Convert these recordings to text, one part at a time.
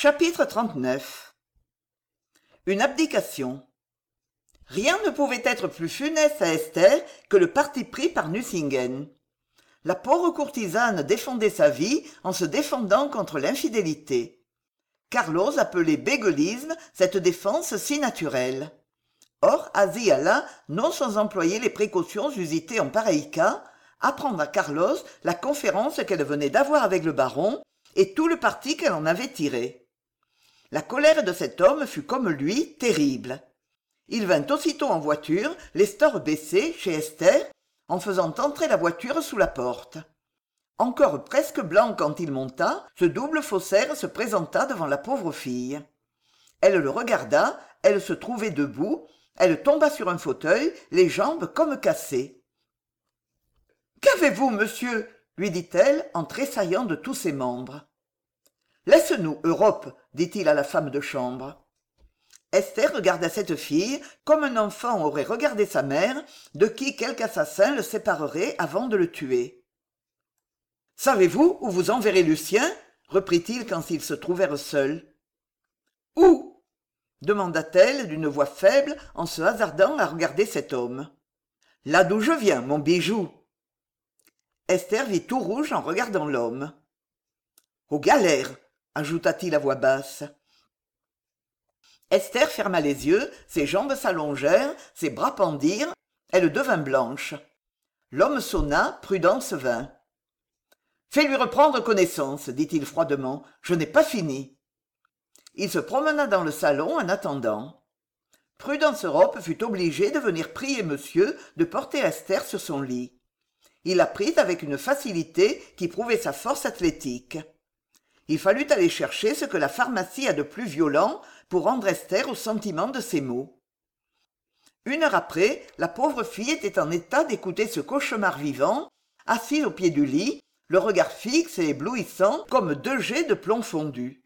Chapitre 39. Une abdication. Rien ne pouvait être plus funeste à Esther que le parti pris par Nucingen. La pauvre courtisane défendait sa vie en se défendant contre l'infidélité. Carlos appelait bégueulisme cette défense si naturelle. Or, Asie alla, non sans employer les précautions usitées en pareil cas, apprendre à Carlos la conférence qu'elle venait d'avoir avec le baron et tout le parti qu'elle en avait tiré. La colère de cet homme fut comme lui terrible. Il vint aussitôt en voiture, les stores baissés, chez Esther, en faisant entrer la voiture sous la porte. Encore presque blanc quand il monta, ce double faussaire se présenta devant la pauvre fille. Elle le regarda, elle se trouvait debout, elle tomba sur un fauteuil, les jambes comme cassées. « Qu'avez-vous, monsieur ?» lui dit-elle en tressaillant de tous ses membres. « Laisse-nous, Europe, dit-il à la femme de chambre. Esther regarda cette fille comme un enfant aurait regardé sa mère, de qui quelque assassin le séparerait avant de le tuer. « Savez-vous où vous enverrez Lucien ?» reprit-il quand ils se trouvèrent seuls. « Où ?» demanda-t-elle d'une voix faible en se hasardant à regarder cet homme. « Là d'où je viens, mon bijou. » Esther vit tout rouge en regardant l'homme. « Aux galères !» ajouta-t-il à voix basse. Esther ferma les yeux, ses jambes s'allongèrent, ses bras pendirent, elle devint blanche. L'homme sonna, Prudence vint. « Fais-lui reprendre connaissance, dit-il froidement, je n'ai pas fini. » Il se promena dans le salon en attendant. Prudence Europe fut obligée de venir prier monsieur de porter Esther sur son lit. Il la prit avec une facilité qui prouvait sa force athlétique. Il fallut aller chercher ce que la pharmacie a de plus violent pour rendre Esther au sentiment de ses maux. Une heure après, la pauvre fille était en état d'écouter ce cauchemar vivant, assise au pied du lit, le regard fixe et éblouissant comme deux jets de plomb fondu.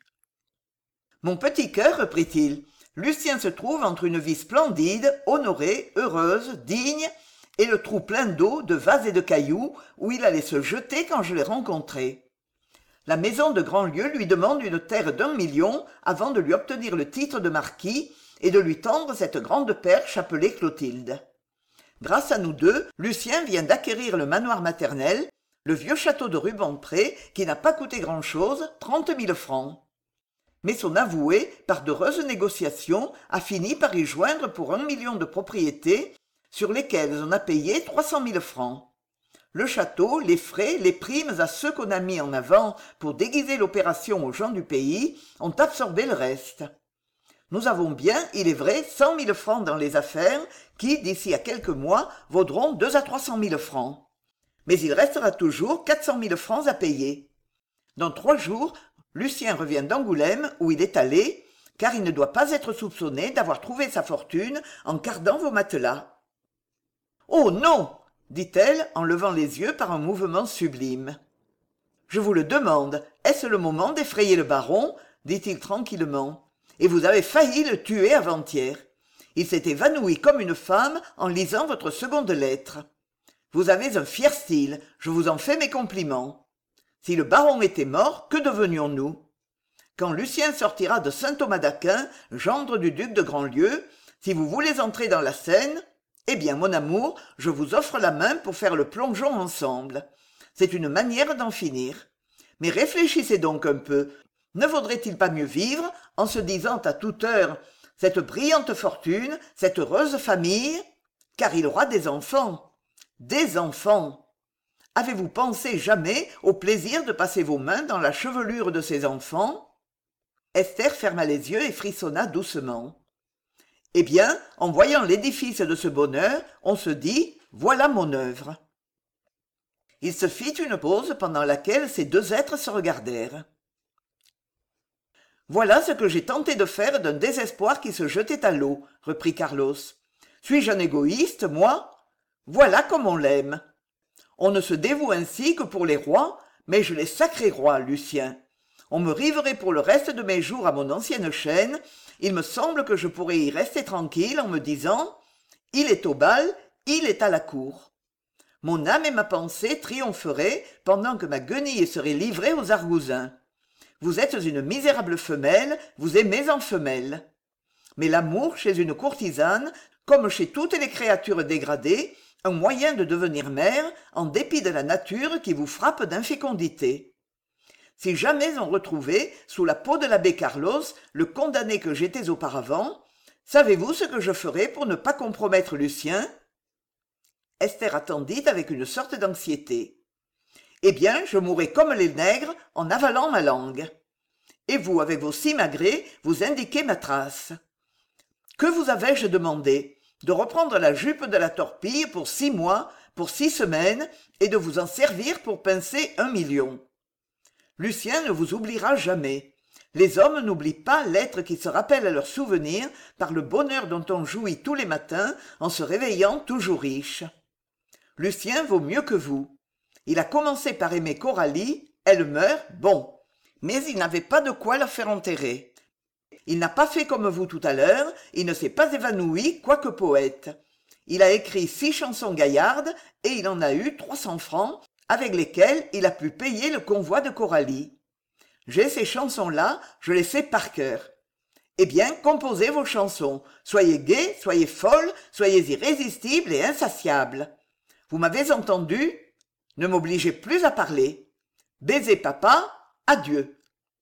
« Mon petit cœur, reprit-il, Lucien se trouve entre une vie splendide, honorée, heureuse, digne, et le trou plein d'eau, de vases et de cailloux où il allait se jeter quand je l'ai rencontré. La maison de Grandlieu lui demande une terre d'1 million avant de lui obtenir le titre de marquis et de lui tendre cette grande perche appelée Clotilde. Grâce à nous deux, Lucien vient d'acquérir le manoir maternel, le vieux château de Rubempré, qui n'a pas coûté grand-chose, 30 000 francs. Mais son avoué, par d'heureuses négociations, a fini par y joindre pour 1 million de propriétés, sur lesquelles on a payé 300 000 francs. Le château, les frais, les primes à ceux qu'on a mis en avant pour déguiser l'opération aux gens du pays ont absorbé le reste. Nous avons bien, il est vrai, 100 000 francs dans les affaires qui, d'ici à quelques mois, vaudront 200 à 300 000 francs. Mais il restera toujours 400 000 francs à payer. Dans 3 jours, Lucien revient d'Angoulême où il est allé, car il ne doit pas être soupçonné d'avoir trouvé sa fortune en cardant vos matelas. « Oh non !» dit-elle en levant les yeux par un mouvement sublime. « Je vous le demande, est-ce le moment d'effrayer le baron ?» dit-il tranquillement. « Et vous avez failli le tuer avant-hier. Il s'est évanoui comme une femme en lisant votre seconde lettre. Vous avez un fier style, je vous en fais mes compliments. Si le baron était mort, que devenions-nous? Quand Lucien sortira de Saint-Thomas d'Aquin, gendre du duc de Grandlieu, si vous voulez entrer dans la Seine, eh bien, mon amour, je vous offre la main pour faire le plongeon ensemble. C'est une manière d'en finir. Mais réfléchissez donc un peu. Ne vaudrait-il pas mieux vivre en se disant à toute heure « cette brillante fortune, cette heureuse famille » car il aura des enfants. Des enfants. Avez-vous pensé jamais au plaisir de passer vos mains dans la chevelure de ces enfants? Esther ferma les yeux et frissonna doucement. Eh bien, en voyant l'édifice de ce bonheur, on se dit « voilà mon œuvre ». Il se fit une pause pendant laquelle ces deux êtres se regardèrent. « Voilà ce que j'ai tenté de faire d'un désespoir qui se jetait à l'eau, » reprit Carlos. « Suis-je un égoïste, moi? Voilà comme on l'aime. On ne se dévoue ainsi que pour les rois, mais je les sacrés rois, Lucien. On me riverait pour le reste de mes jours à mon ancienne chaîne. Il me semble que je pourrais y rester tranquille en me disant « il est au bal, il est à la cour ». Mon âme et ma pensée triompheraient pendant que ma guenille serait livrée aux argousins. Vous êtes une misérable femelle, vous aimez en femelle. Mais l'amour, chez une courtisane, comme chez toutes les créatures dégradées, un moyen de devenir mère, en dépit de la nature qui vous frappe d'infécondité. Si jamais on retrouvait, sous la peau de l'abbé Carlos, le condamné que j'étais auparavant, savez-vous ce que je ferais pour ne pas compromettre Lucien ? Esther attendit avec une sorte d'anxiété. Eh bien, je mourrais comme les nègres en avalant ma langue. Et vous, avec vos simagrées, vous indiquez ma trace. Que vous avais-je demandé ? De reprendre la jupe de la torpille pour 6 mois, pour 6 semaines, et de vous en servir pour pincer 1 million. Lucien ne vous oubliera jamais. Les hommes n'oublient pas l'être qui se rappelle à leurs souvenirs par le bonheur dont on jouit tous les matins en se réveillant toujours riche. Lucien vaut mieux que vous. Il a commencé par aimer Coralie, elle meurt, bon. Mais il n'avait pas de quoi la faire enterrer. Il n'a pas fait comme vous tout à l'heure, il ne s'est pas évanoui, quoique poète. Il a écrit 6 chansons gaillardes et il en a eu 300 francs, avec lesquels il a pu payer le convoi de Coralie. J'ai ces chansons-là, je les sais par cœur. Eh bien, composez vos chansons. Soyez gais, soyez folles, soyez irrésistibles et insatiables. Vous m'avez entendu ? Ne m'obligez plus à parler. Baisez papa, adieu.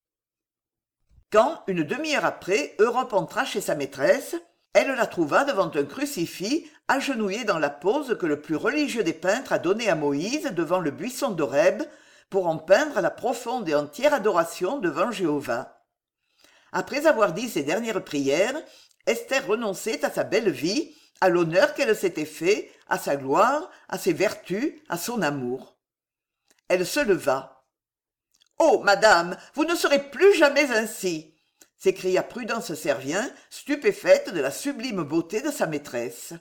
Quand, une demi-heure après, Europe entra chez sa maîtresse, elle la trouva devant un crucifix, agenouillé dans la pose que le plus religieux des peintres a donnée à Moïse devant le buisson d'Horeb, pour en peindre la profonde et entière adoration devant Jéhovah. Après avoir dit ses dernières prières, Esther renonçait à sa belle vie, à l'honneur qu'elle s'était fait, à sa gloire, à ses vertus, à son amour. Elle se leva. « Oh, madame, vous ne serez plus jamais ainsi !» s'écria Prudence Servien, stupéfaite de la sublime beauté de sa maîtresse.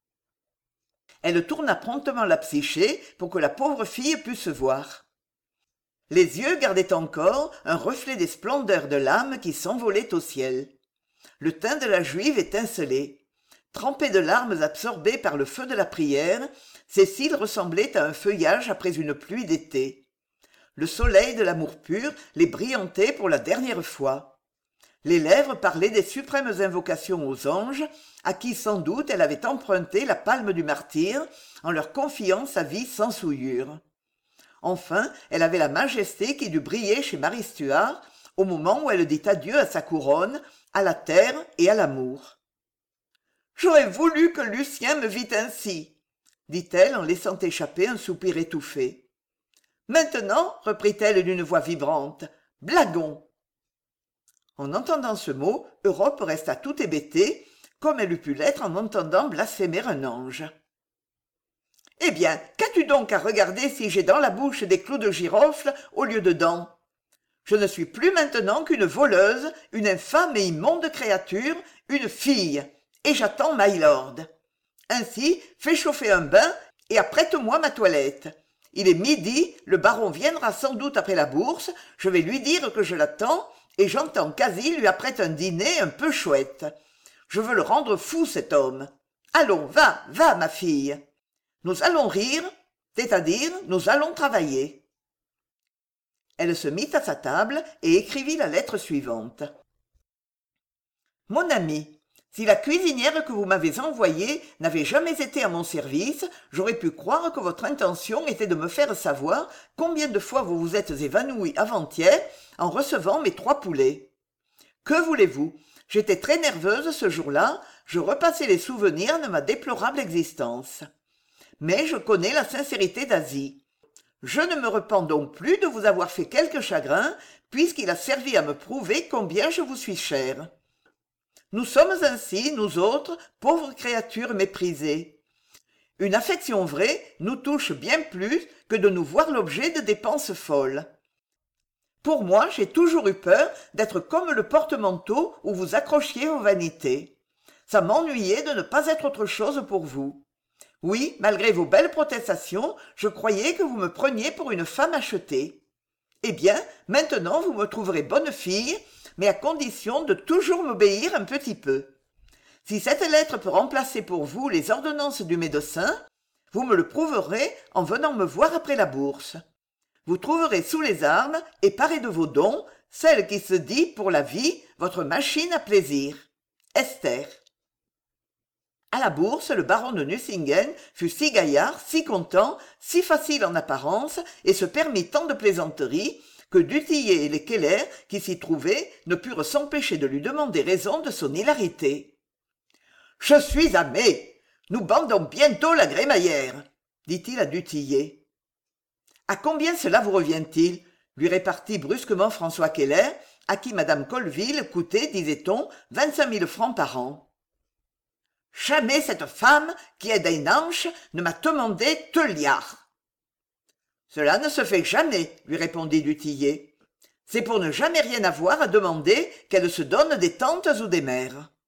Elle tourna promptement la psyché pour que la pauvre fille pût se voir. Les yeux gardaient encore un reflet des splendeurs de l'âme qui s'envolait au ciel. Le teint de la juive étincelait. Trempé de larmes absorbées par le feu de la prière, ses cils ressemblaient à un feuillage après une pluie d'été. Le soleil de l'amour pur les brillantait pour la dernière fois. Les lèvres parlaient des suprêmes invocations aux anges, à qui sans doute elle avait emprunté la palme du martyre, en leur confiant sa vie sans souillure. Enfin, elle avait la majesté qui dut briller chez Marie Stuart, au moment où elle dit adieu à sa couronne, à la terre et à l'amour. « J'aurais voulu que Lucien me vît ainsi, » dit-elle en laissant échapper un soupir étouffé. « Maintenant, reprit-elle d'une voix vibrante, blaguons !» En entendant ce mot, Europe resta tout hébétée, comme elle eût pu l'être en entendant blasphémer un ange. « Eh bien, qu'as-tu donc à regarder si j'ai dans la bouche des clous de girofle au lieu de dents ? Je ne suis plus maintenant qu'une voleuse, une infâme et immonde créature, une fille, et j'attends Mylord. Ainsi, fais chauffer un bain et apprête-moi ma toilette. Il est midi, le baron viendra sans doute après la bourse, je vais lui dire que je l'attends, et j'entends qu'Asie lui apprête un dîner un peu chouette. Je veux le rendre fou, cet homme. Allons, va, va, ma fille. Nous allons rire, c'est-à-dire nous allons travailler. » Elle se mit à sa table et écrivit la lettre suivante. « Mon ami, si la cuisinière que vous m'avez envoyée n'avait jamais été à mon service, j'aurais pu croire que votre intention était de me faire savoir combien de fois vous vous êtes évanoui avant-hier en recevant mes 3 poulets. Que voulez-vous ? J'étais très nerveuse ce jour-là, je repassais les souvenirs de ma déplorable existence. Mais je connais la sincérité d'Asie. Je ne me repens donc plus de vous avoir fait quelque chagrin, puisqu'il a servi à me prouver combien je vous suis chère. Nous sommes ainsi, nous autres, pauvres créatures méprisées. Une affection vraie nous touche bien plus que de nous voir l'objet de dépenses folles. Pour moi, j'ai toujours eu peur d'être comme le porte-manteau où vous accrochiez aux vanités. Ça m'ennuyait de ne pas être autre chose pour vous. Oui, malgré vos belles protestations, je croyais que vous me preniez pour une femme achetée. Eh bien, maintenant vous me trouverez bonne fille, mais à condition de toujours m'obéir un petit peu. Si cette lettre peut remplacer pour vous les ordonnances du médecin, vous me le prouverez en venant me voir après la bourse. Vous trouverez sous les armes, et paré de vos dons, celle qui se dit pour la vie votre machine à plaisir. Esther. À la bourse, le baron de Nucingen fut si gaillard, si content, si facile en apparence, et se permit tant de plaisanteries, que du Tillet et les Keller, qui s'y trouvaient, ne purent s'empêcher de lui demander raison de son hilarité. « Je suis à mai. Nous bandons bientôt la grémaillère, dit-il à du Tillet. « À combien cela vous revient-il » lui répartit brusquement François Keller, à qui madame Colville coûtait, disait-on, 25 000 francs par an. Jamais cette femme, qui est d'un anche, ne m'a demandé 2 liards. Cela ne se fait jamais, lui répondit du Tillet. C'est pour ne jamais rien avoir à demander qu'elle se donne des tantes ou des mères.